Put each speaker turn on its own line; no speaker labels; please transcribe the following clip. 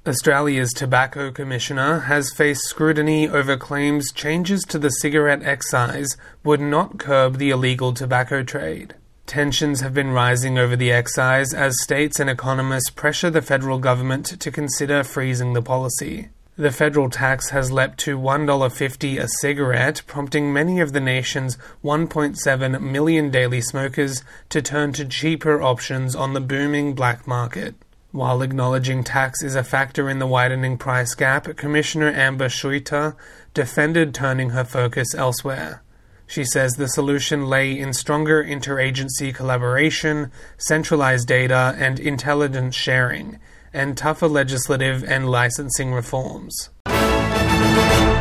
Australia's Tobacco Commissioner has faced scrutiny over claims changes to the cigarette excise would not curb the illegal tobacco trade. Tensions have been rising over the excise as states and economists pressure the federal government to consider freezing the policy. The federal tax has leapt to $1.50 a cigarette, prompting many of the nation's 1.7 million daily smokers to turn to cheaper options on the booming black market. While acknowledging tax is a factor in the widening price gap, Commissioner Amber Schuiter defended turning her focus elsewhere. She says the solution lay in stronger interagency collaboration, centralized data and intelligence sharing, and tougher legislative and licensing reforms.